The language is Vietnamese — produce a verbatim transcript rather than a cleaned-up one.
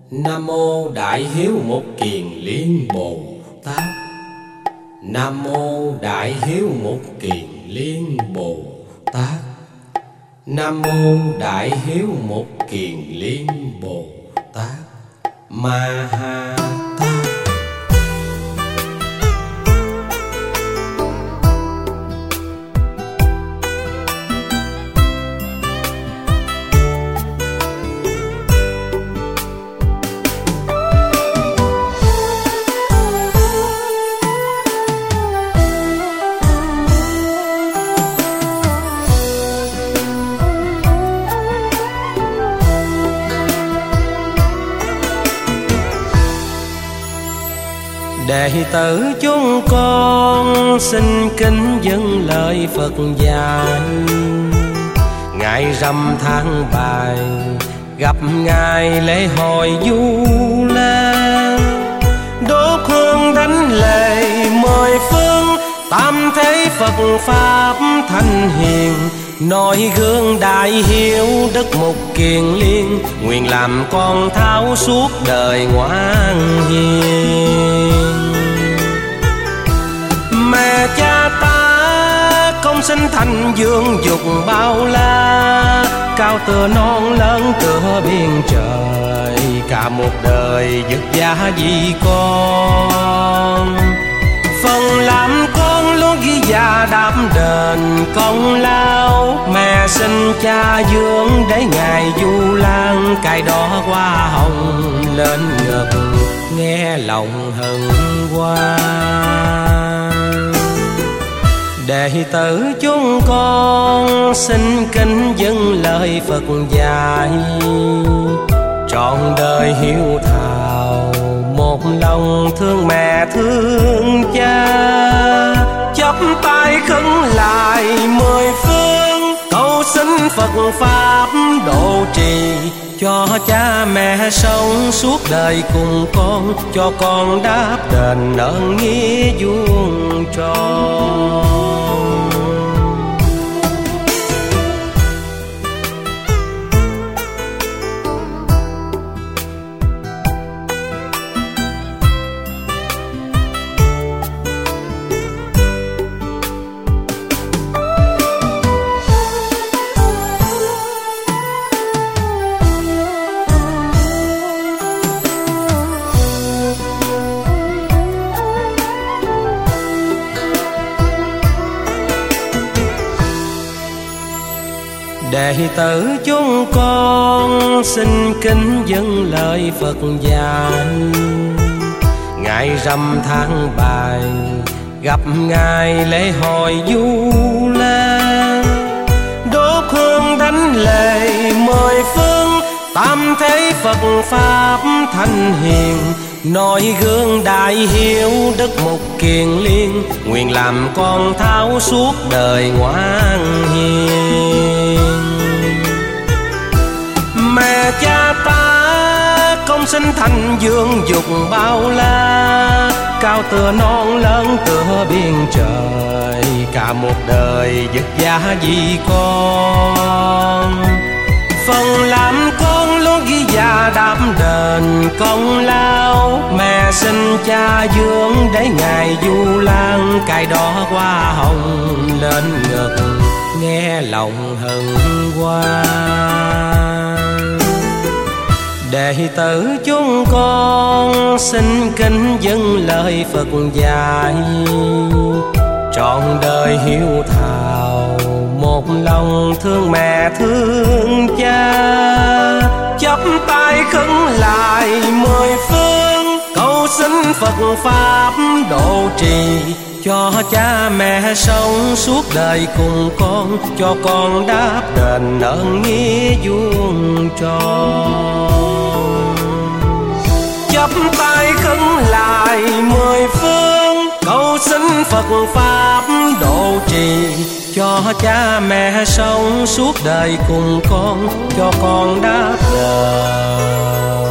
Nam mô Đại Hiếu Một Kiền Liên Bồ Tát. Nam mô Đại Hiếu Một Kiền Liên Bồ Tát. Nam mô Đại Hiếu Một Kiền Liên Bồ Tát Ma Ha Tát. Đệ tử chúng con xin kính dâng lời Phật dạy. Ngày rằm tháng bảy gặp ngày lễ hội Du Lan, đốt hương thánh lễ mười phương, tam thế Phật pháp thanh hiền, noi gương đại hiếu đức Một Kiền Liên, nguyện làm con tháo suốt đời ngoan hiền. Mẹ cha ta công sinh thành dương dục bao la, cao tựa non lớn tựa biển trời, cả một đời vất vả vì con. Phần làm con luôn ghi già đáp đền công lao, mẹ sinh cha dưỡng để ngày Du Lan, cài đỏ hoa hồng lên ngực nghe lòng hân hoan. Đệ tử chúng con xin kính dâng lời Phật dạy. Trọn đời hiếu thảo một lòng thương mẹ thương cha, chắp tay khấn lại mười phương, cầu xin Phật pháp độ trì, cho cha mẹ sống suốt đời cùng con, cho con đáp đền ơn nghĩa vuông tròn. Đệ tử chúng con xin kính dâng lời Phật dạy. Ngày rằm tháng bảy gặp ngày lễ hội Du Lan, đốt hương thánh lễ mười phương, tam thế Phật pháp thanh hiền, noi gương đại hiếu đức Một Kiền Liên, nguyện làm con tháo suốt đời ngoan hiền. Mẹ cha ta công sinh thành dương dục bao la, cao tựa non lớn tựa biển trời, cả một đời vất vả vì con. Phần làm con luôn ghi già đáp đền công lao, mẹ sinh cha dưỡng để ngày Du Lan, cài đỏ hoa hồng lên ngực nghe lòng hân hoan. Đệ tử chúng con xin kính dâng lời Phật dạy. Trọn đời hiếu thảo một lòng thương mẹ thương cha, chắp tay khấn lại mười phương, cầu xin Phật pháp độ trì, cho cha mẹ sống suốt đời cùng con, cho con đáp đền ơn nghĩa vuông tròn. Chắp tay khấn lại mười phương, cầu xin Phật pháp độ trì, cho cha mẹ sống suốt đời cùng con, cho con đáp đền